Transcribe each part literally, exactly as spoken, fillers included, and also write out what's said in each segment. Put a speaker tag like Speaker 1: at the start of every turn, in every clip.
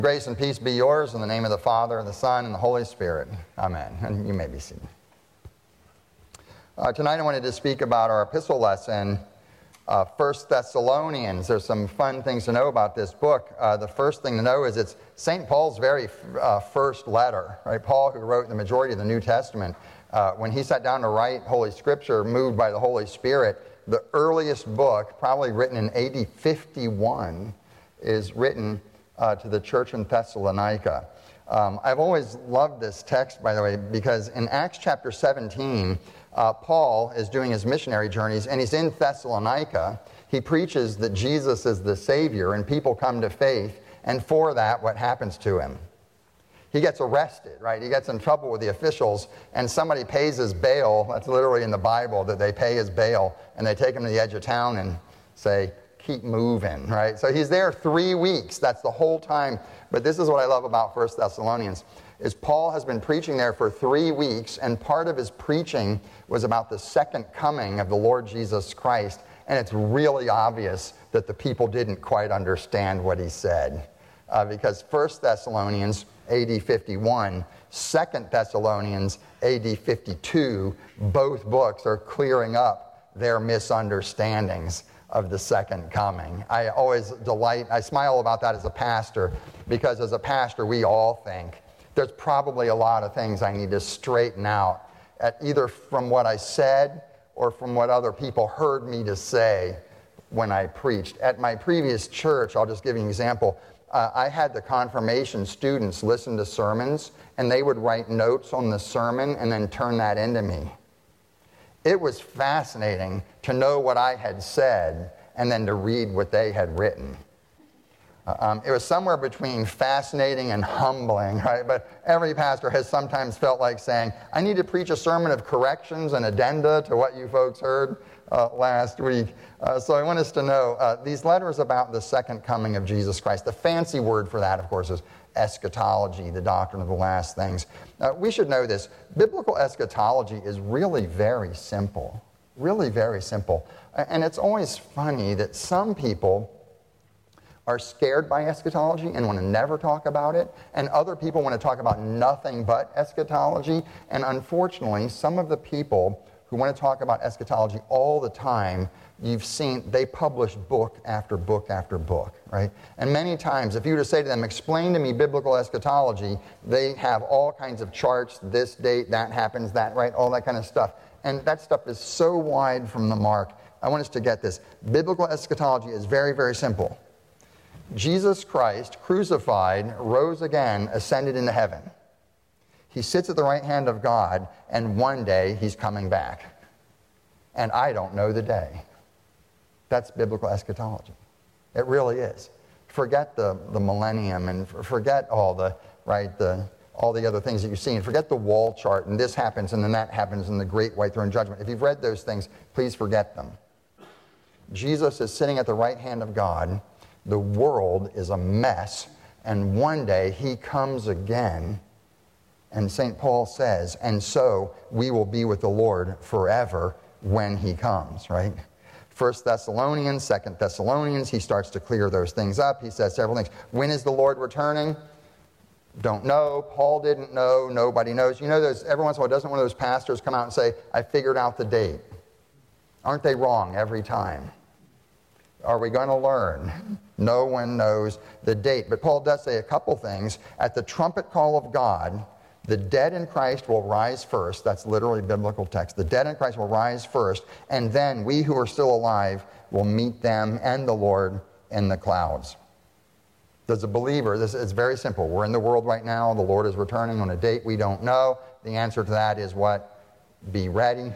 Speaker 1: Grace and peace be yours in the name of the Father, and the Son, and the Holy Spirit. Amen. And you may be seated. Uh, tonight I wanted to speak about our epistle lesson, uh, First Thessalonians. There's some fun things to know about this book. Uh, the first thing to know is it's Saint Paul's very uh, first letter. Right? Paul, who wrote the majority of the New Testament, uh, when he sat down to write Holy Scripture, moved by the Holy Spirit, the earliest book, probably written in A D fifty-one, is written Uh, to the church in Thessalonica. Um, I've always loved this text, by the way, because in Acts chapter seventeen, uh, Paul is doing his missionary journeys, and he's in Thessalonica. He preaches that Jesus is the Savior, and people come to faith, and for that, what happens to him? He gets arrested, right? He gets in trouble with the officials, and somebody pays his bail. That's literally in the Bible, that they pay his bail, and they take him to the edge of town and say, keep moving, right? So he's there three weeks. That's the whole time. But this is what I love about First Thessalonians, is Paul has been preaching there for three weeks, and part of his preaching was about the second coming of the Lord Jesus Christ, and it's really obvious that the people didn't quite understand what he said. Uh, because First Thessalonians, A D fifty-one, Second Thessalonians, A D fifty-two, both books are clearing up their misunderstandings of the second coming. I always delight, I smile about that as a pastor, because as a pastor we all think there's probably a lot of things I need to straighten out, at either from what I said or from what other people heard me to say when I preached. At my previous church, I'll just give you an example, uh, I had the confirmation students listen to sermons, and they would write notes on the sermon and then turn that into me. It was fascinating to know what I had said and then to read what they had written. Uh, um, it was somewhere between fascinating and humbling, right? But every pastor has sometimes felt like saying, I need to preach a sermon of corrections and addenda to what you folks heard uh, last week. Uh, so I want us to know, uh, these letters about the second coming of Jesus Christ, the fancy word for that, of course, is eschatology, the doctrine of the last things. Uh, we should know this. Biblical eschatology is really very simple. Really very simple. And it's always funny that some people are scared by eschatology and want to never talk about it, and other people want to talk about nothing but eschatology. And unfortunately, some of the people who want to talk about eschatology all the time, you've seen, they publish book after book after book, right? And many times, if you were to say to them, explain to me biblical eschatology, they have all kinds of charts, this date, that happens, that, right, all that kind of stuff. And that stuff is so wide from the mark. I want us to get this. Biblical eschatology is very, very simple. Jesus Christ, crucified, rose again, ascended into heaven. He sits at the right hand of God, and one day he's coming back. And I don't know the day. That's biblical eschatology. It really is. Forget the, the millennium, and forget all the, right, the, all the other things that you've seen. Forget the wall chart, and this happens, and then that happens, and the great white throne judgment. If you've read those things, please forget them. Jesus is sitting at the right hand of God. The world is a mess, and one day he comes again. And Saint Paul says, and so we will be with the Lord forever when he comes, right? First Thessalonians, Second Thessalonians, he starts to clear those things up. He says several things. When is the Lord returning? Don't know. Paul didn't know. Nobody knows. You know, there's, every once in a while, doesn't one of those pastors come out and say, I figured out the date? Aren't they wrong every time? Are we going to learn? No one knows the date. But Paul does say a couple things. At the trumpet call of God, the dead in Christ will rise first. That's literally biblical text. The dead in Christ will rise first, and then we who are still alive will meet them and the Lord in the clouds. As a believer, this is very simple. We're in the world right now. The Lord is returning on a date we don't know. The answer to that is what? Be ready.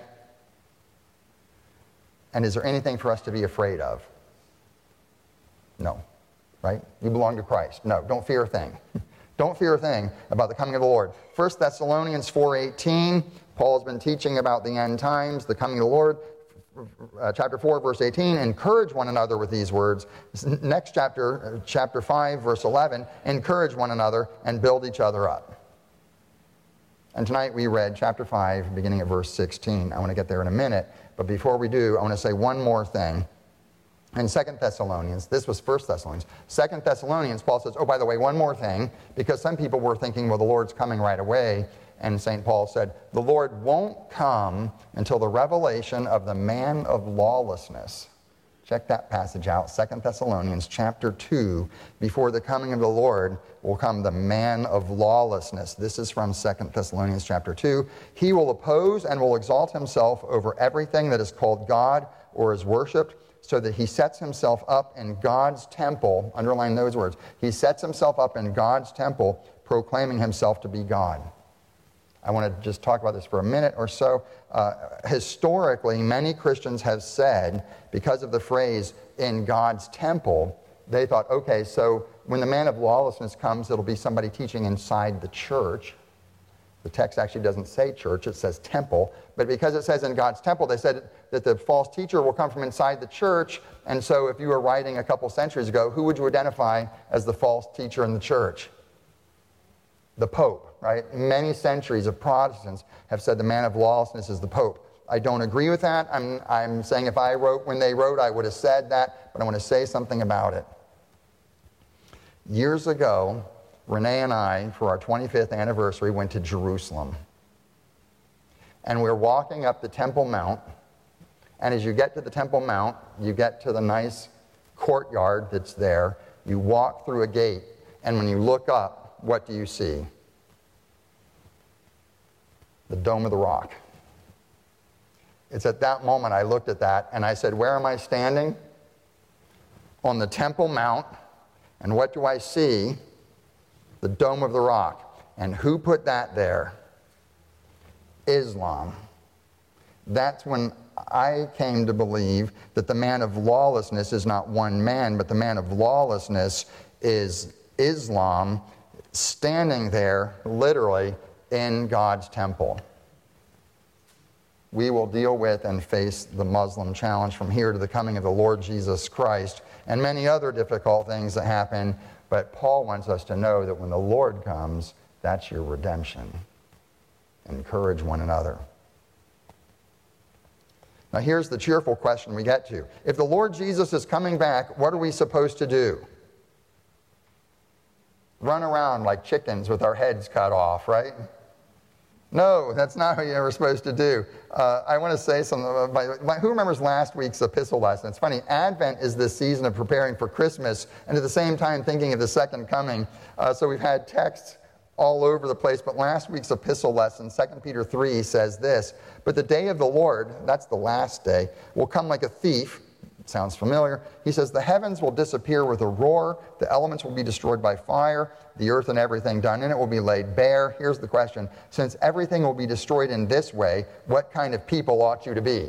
Speaker 1: And is there anything for us to be afraid of? No. Right? You belong to Christ. No, don't fear a thing. Don't fear a thing about the coming of the Lord. First Thessalonians four eighteen, Paul has been teaching about the end times, the coming of the Lord. Uh, chapter four, verse eighteen, encourage one another with these words. Next chapter, uh, chapter five, verse eleven, encourage one another and build each other up. And tonight we read chapter five, beginning at verse sixteen. I want to get there in a minute, but before we do, I want to say one more thing. In Second Thessalonians, this was First Thessalonians, Second Thessalonians, Paul says, oh, by the way, one more thing, because some people were thinking, well, the Lord's coming right away. And Saint Paul said, the Lord won't come until the revelation of the man of lawlessness. Check that passage out, Second Thessalonians chapter two. Before the coming of the Lord will come the man of lawlessness. This is from Second Thessalonians chapter two. He will oppose and will exalt himself over everything that is called God or is worshipped, so that he sets himself up in God's temple. Underline those words. He sets himself up in God's temple, proclaiming himself to be God. I want to just talk about this for a minute or so. Uh, historically, many Christians have said, because of the phrase, in God's temple, they thought, okay, so when the man of lawlessness comes, it'll be somebody teaching inside the church. The text actually doesn't say church, it says temple. But because it says in God's temple, they said that the false teacher will come from inside the church. And so if you were writing a couple centuries ago, who would you identify as the false teacher in the church? The Pope, right? Many centuries of Protestants have said the man of lawlessness is the Pope. I don't agree with that. I'm, I'm saying if I wrote when they wrote, I would have said that, but I want to say something about it. Years ago, Renee and I, for our twenty-fifth anniversary, went to Jerusalem. And we're walking up the Temple Mount, and as you get to the Temple Mount, you get to the nice courtyard that's there, you walk through a gate, and when you look up, what do you see? The Dome of the Rock. It's at that moment I looked at that and I said, where am I standing? On the Temple Mount. And what do I see? The Dome of the Rock. And who put that there? Islam. That's when I came to believe that the man of lawlessness is not one man, but the man of lawlessness is Islam, standing there literally in God's temple. We will deal with and face the Muslim challenge from here to the coming of the Lord Jesus Christ and many other difficult things that happen, but Paul wants us to know that when the Lord comes, that's your redemption. Encourage one another. Now here's the cheerful question we get to. If the Lord Jesus is coming back, what are we supposed to do? Run around like chickens with our heads cut off, right? No, that's not what you were supposed to do. Uh, I want to say something. About, who remembers last week's epistle lesson? It's funny, Advent is this season of preparing for Christmas and at the same time thinking of the second coming. Uh, so we've had texts all over the place, but last week's epistle lesson, Second Peter three, says this, but the day of the Lord, that's the last day, will come like a thief. Sounds familiar. He says, the heavens will disappear with a roar, the elements will be destroyed by fire, the earth and everything done in it will be laid bare. Here's the question. Since everything will be destroyed in this way, what kind of people ought you to be?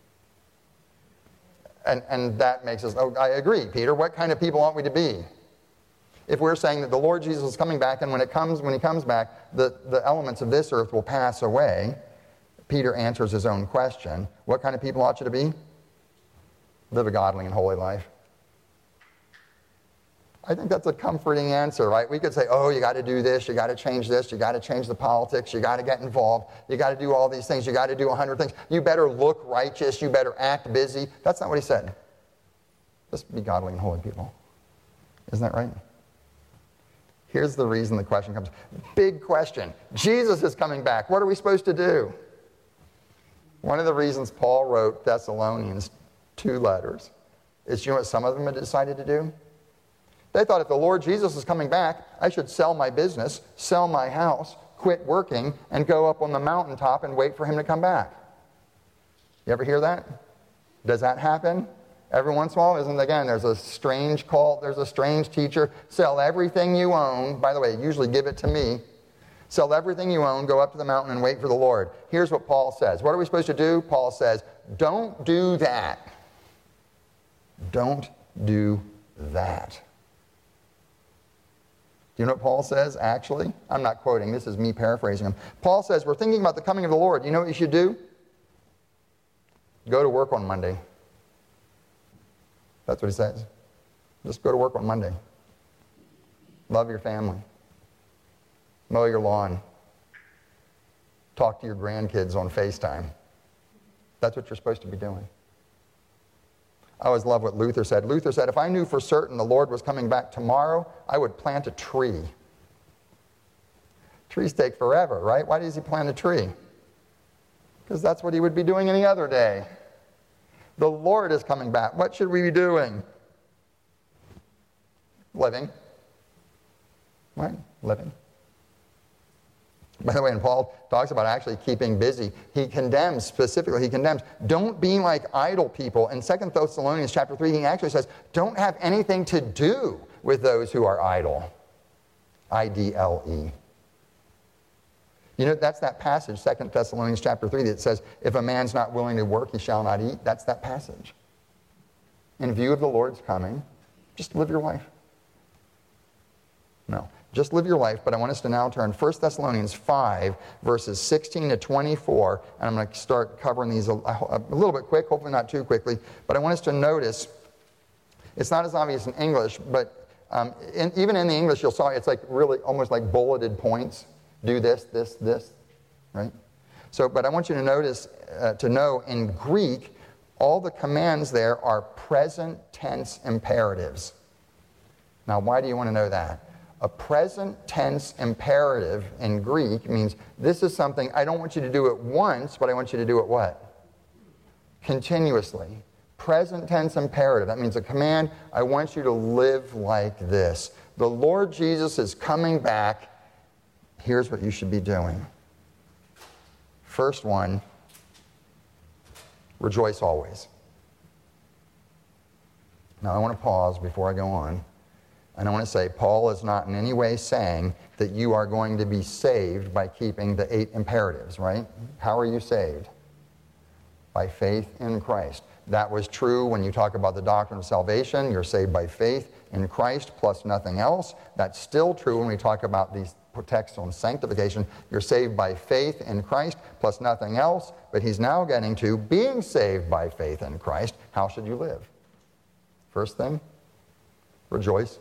Speaker 1: And, and that makes us, oh, I agree, Peter. What kind of people ought we to be? If we're saying that the Lord Jesus is coming back, and when it comes, when he comes back, the, the elements of this earth will pass away, Peter answers his own question. What kind of people ought you to be? Live a godly and holy life. I think that's a comforting answer, right? We could say, oh, you got to do this, you got to change this, you got to change the politics, you got to get involved, you got to do all these things, you got to do a hundred things. You better look righteous, you better act busy. That's not what he said. Just be godly and holy people. Isn't that right? Here's the reason the question comes. Big question. Jesus is coming back. What are we supposed to do? One of the reasons Paul wrote Thessalonians two letters is, you know what some of them had decided to do? They thought if the Lord Jesus is coming back, I should sell my business, sell my house, quit working, and go up on the mountaintop and wait for him to come back. You ever hear that? Does that happen? Every once in a while, isn't it? Again, there's a strange cult, there's a strange teacher. Sell everything you own. By the way, usually give it to me. Sell everything you own, go up to the mountain and wait for the Lord. Here's what Paul says. What are we supposed to do? Paul says, don't do that. Don't do that. Do you know what Paul says, actually? I'm not quoting. This is me paraphrasing him. Paul says, we're thinking about the coming of the Lord. You know what you should do? Go to work on Monday. That's what he says. Just go to work on Monday. Love your family. Mow your lawn. Talk to your grandkids on FaceTime. That's what you're supposed to be doing. I always love what Luther said. Luther said, if I knew for certain the Lord was coming back tomorrow, I would plant a tree. Trees take forever, right? Why does he plant a tree? Because that's what he would be doing any other day. The Lord is coming back. What should we be doing? Living. Right? Living. By the way, when Paul talks about actually keeping busy, he condemns, specifically, he condemns, don't be like idle people. In Second Thessalonians chapter three, he actually says, don't have anything to do with those who are idle. I D L E. You know, that's that passage, Second Thessalonians chapter three, that says, if a man's not willing to work, he shall not eat. That's that passage. In view of the Lord's coming, just live your life. No, just live your life, but I want us to now turn First Thessalonians five, verses sixteen to twenty-four, and I'm going to start covering these a, a little bit quick, hopefully not too quickly, but I want us to notice, it's not as obvious in English, but um, in, even in the English, you'll saw it's like really almost like bulleted points. Do this, this, this, right? So, but I want you to notice, uh, to know in Greek, all the commands there are present tense imperatives. Now, why do you want to know that? A present tense imperative in Greek means this is something, I don't want you to do it once, but I want you to do it what? Continuously. Present tense imperative. That means a command, I want you to live like this. The Lord Jesus is coming back. Here's what you should be doing. First one, rejoice always. Now I want to pause before I go on. And I want to say, Paul is not in any way saying that you are going to be saved by keeping the eight imperatives, right? How are you saved? By faith in Christ. That was true when you talk about the doctrine of salvation. You're saved by faith in Christ plus nothing else. That's still true when we talk about these texts on sanctification. You're saved by faith in Christ plus nothing else. But he's now getting to being saved by faith in Christ. How should you live? First thing, rejoice.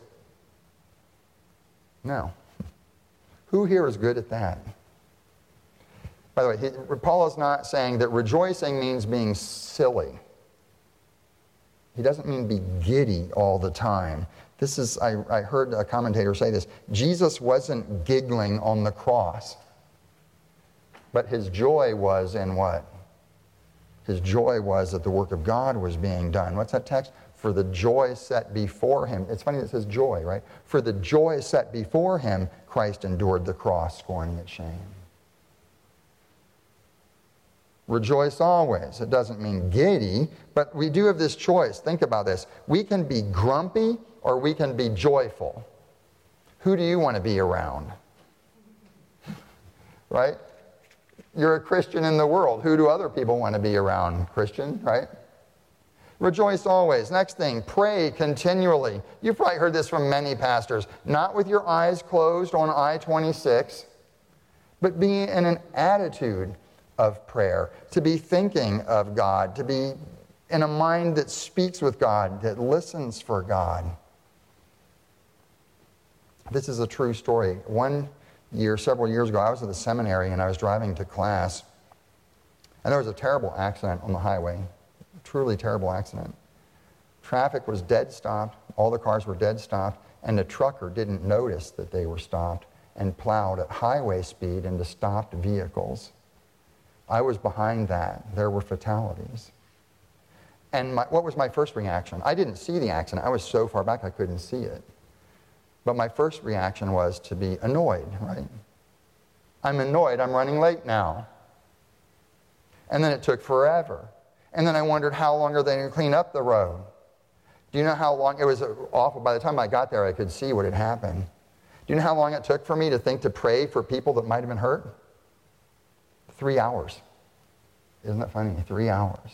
Speaker 1: No. Who here is good at that? By the way, he, Paul is not saying that rejoicing means being silly. He doesn't mean be giddy all the time. This is, I, I heard a commentator say this, Jesus wasn't giggling on the cross, but his joy was in what? His joy was that the work of God was being done. What's that text? For the joy set before him. It's funny that it says joy, right? For the joy set before him, Christ endured the cross, scorning its shame. Rejoice always. It doesn't mean giddy, but we do have this choice. Think about this. We can be grumpy or we can be joyful. Who do you want to be around? Right? You're a Christian in the world. Who do other people want to be around? Christian, right? Rejoice always. Next thing, pray continually. You've probably heard this from many pastors. Not with your eyes closed on I twenty-six, but be in an attitude of prayer, to be thinking of God, to be in a mind that speaks with God, that listens for God. This is a true story. One year, several years ago, I was at the seminary and I was driving to class, and there was a terrible accident on the highway. Truly terrible accident. Traffic was dead stopped, all the cars were dead stopped, and the trucker didn't notice that they were stopped and plowed at highway speed into stopped vehicles. I was behind that. There were fatalities. And my, what was my first reaction? I didn't see the accident. I was so far back I couldn't see it. But my first reaction was to be annoyed, right? I'm annoyed. I'm running late now. And then it took forever. And then I wondered, how long are they going to clean up the road? Do you know how long? It was awful. By the time I got there, I could see what had happened. Do you know how long it took for me to think to pray for people that might have been hurt? Three hours. Isn't that funny? Three hours.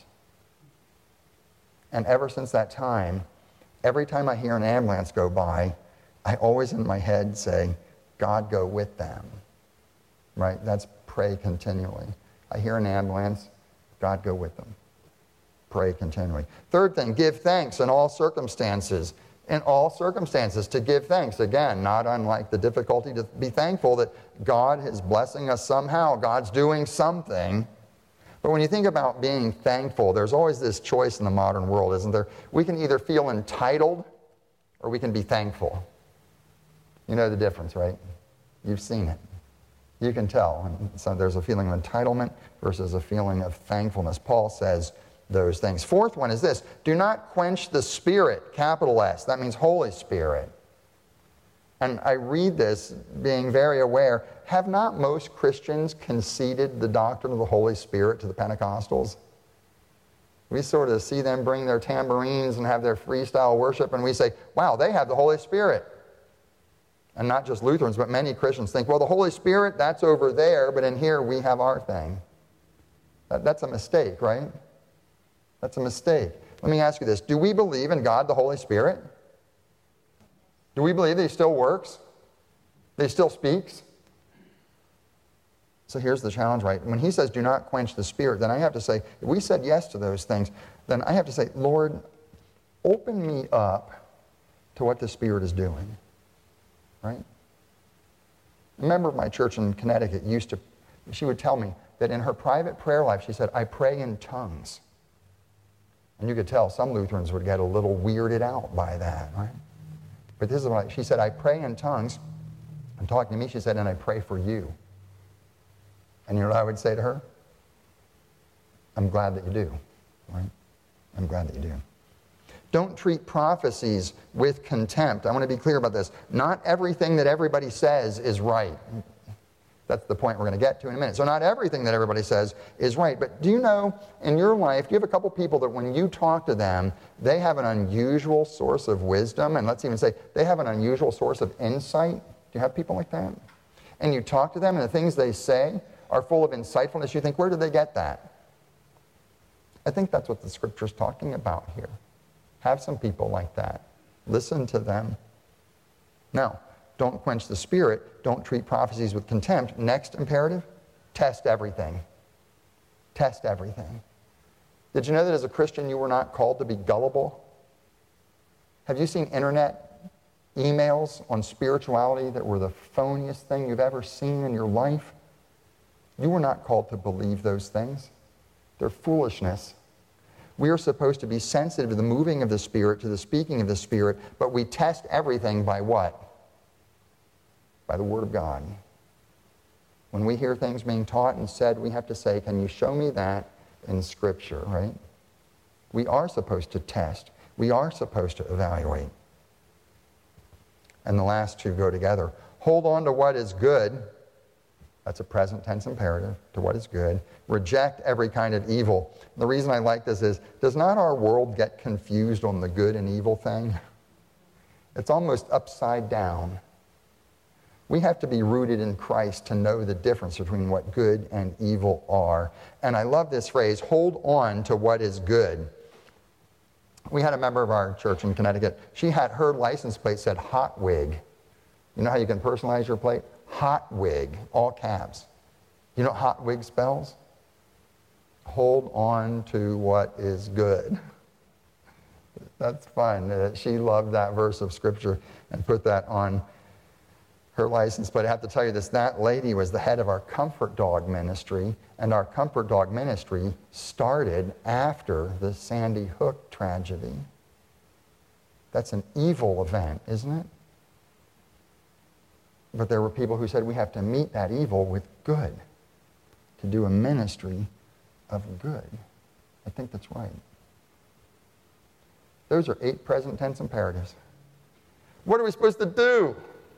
Speaker 1: And ever since that time, every time I hear an ambulance go by, I always in my head say, God go with them. Right? That's pray continually. I hear an ambulance, God go with them. Pray continually. Third thing, give thanks in all circumstances. In all circumstances, to give thanks. Again, not unlike the difficulty to be thankful that God is blessing us somehow. God's doing something. But when you think about being thankful, there's always this choice in the modern world, isn't there? We can either feel entitled or we can be thankful. You know the difference, right? You've seen it. You can tell. So there's a feeling of entitlement versus a feeling of thankfulness. Paul says those things. Fourth one is this: do not quench the Spirit, capital S. That means Holy Spirit. And I read this being very aware, have not most Christians conceded the doctrine of the Holy Spirit to the Pentecostals? We sort of see them bring their tambourines and have their freestyle worship, and we say, wow, they have the Holy Spirit. And not just Lutherans, but many Christians think, well, the Holy Spirit, that's over there, but in here we have our thing. That, that's a mistake, right? That's a mistake. Let me ask you this. Do we believe in God the Holy Spirit? Do we believe that He still works? That He still speaks? So here's the challenge, right? When He says, do not quench the Spirit, then I have to say, if we said yes to those things, then I have to say, Lord, open me up to what the Spirit is doing. Right? A member of my church in Connecticut used to, she would tell me that in her private prayer life, she said, I pray in tongues. And you could tell some Lutherans would get a little weirded out by that, right? But this is what she said, I pray in tongues. And talking to me, she said, and I pray for you. And you know what I would say to her? I'm glad that you do, right? I'm glad that you do. Don't treat prophecies with contempt. I want to be clear about this. Not everything that everybody says is right. That's the point we're going to get to in a minute. So not everything that everybody says is right. But do you know, in your life, do you have a couple people that when you talk to them, they have an unusual source of wisdom, and let's even say they have an unusual source of insight? Do you have people like that? And you talk to them, and the things they say are full of insightfulness. You think, where did they get that? I think that's what the Scripture's talking about here. Have some people like that. Listen to them. Now, don't quench the Spirit. Don't treat prophecies with contempt. Next imperative, test everything. Test everything. Did you know that as a Christian you were not called to be gullible? Have you seen internet emails on spirituality that were the phoniest thing you've ever seen in your life? You were not called to believe those things. They're foolishness. We are supposed to be sensitive to the moving of the Spirit, to the speaking of the Spirit, but we test everything by what? By the Word of God. When we hear things being taught and said, we have to say, can you show me that in Scripture, right? We are supposed to test. We are supposed to evaluate. And the last two go together. Hold on to what is good. That's a present tense imperative, to what is good. Reject every kind of evil. The reason I like this is, does not our world get confused on the good and evil thing? It's almost upside down. We have to be rooted in Christ to know the difference between what good and evil are. And I love this phrase, hold on to what is good. We had a member of our church in Connecticut. She had her license plate said Hot Wig. You know how you can personalize your plate? Hot Wig, all caps. You know what Hot Wig spells? Hold on to what is good. That's fun. Uh, she loved that verse of Scripture and put that on her license. But I have to tell you this, that lady was the head of our Comfort Dog ministry, and our Comfort Dog ministry started after the Sandy Hook tragedy. That's an evil event, isn't it? But there were people who said we have to meet that evil with good, to do a ministry of good. I think that's right. Those are eight present tense imperatives. What are we supposed to do?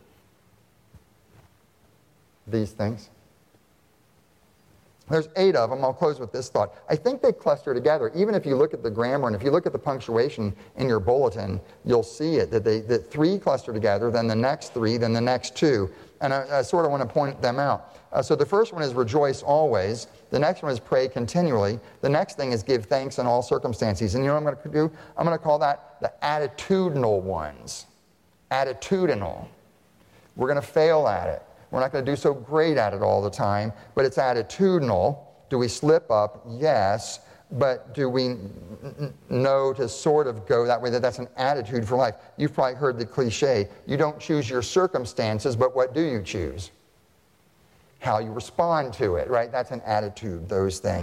Speaker 1: These things. There's eight of them. I'll close with this thought. I think they cluster together. Even if you look at the grammar and if you look at the punctuation in your bulletin, you'll see it, that, they, that three cluster together, then the next three, then the next two. And I, I sort of want to point them out. Uh, so the first one is rejoice always. The next one is pray continually. The next thing is give thanks in all circumstances. And you know what I'm going to do? I'm going to call that the attitudinal ones. Attitudinal. We're going to fail at it. We're not going to do so great at it all the time, but it's attitudinal. Do we slip up? Yes. But do we know to sort of go that way, that that's an attitude for life? You've probably heard the cliche, you don't choose your circumstances, but what do you choose? How you respond to it, right? That's an attitude, those things.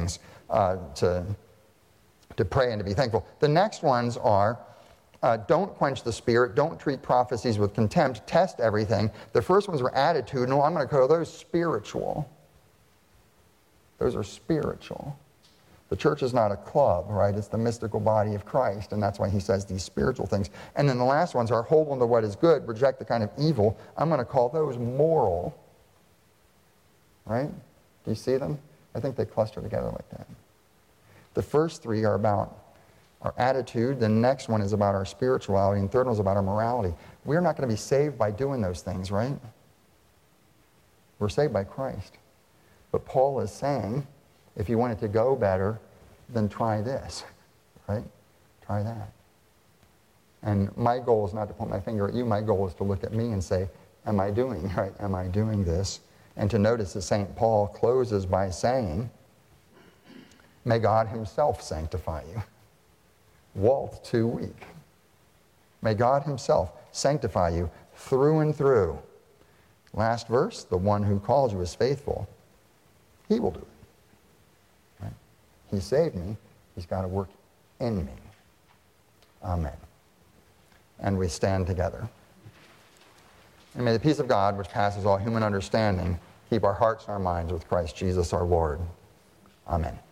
Speaker 1: uh, to, to pray and to be thankful. The next ones are, uh, don't quench the Spirit, don't treat prophecies with contempt, test everything. The first ones were attitudinal. I'm going to call those spiritual. Those are spiritual. The church is not a club, right? It's the mystical body of Christ, and that's why he says these spiritual things. And then the last ones are hold on to what is good, reject the kind of evil. I'm going to call those moral. Right? Do you see them? I think they cluster together like that. The first three are about our attitude. The next one is about our spirituality. And the third one is about our morality. We're not going to be saved by doing those things, right? We're saved by Christ. But Paul is saying, if you want it to go better, then try this, right? Try that. And my goal is not to point my finger at you. My goal is to look at me and say, am I doing, right? Am I doing this? And to notice that Saint Paul closes by saying, may God himself sanctify you. Walt, too weak. May God himself sanctify you through and through. Last verse, the one who calls you is faithful. He will do it. Right? He saved me. He's got to work in me. Amen. And we stand together. And may the peace of God, which passes all human understanding, keep our hearts and our minds with Christ Jesus our Lord. Amen.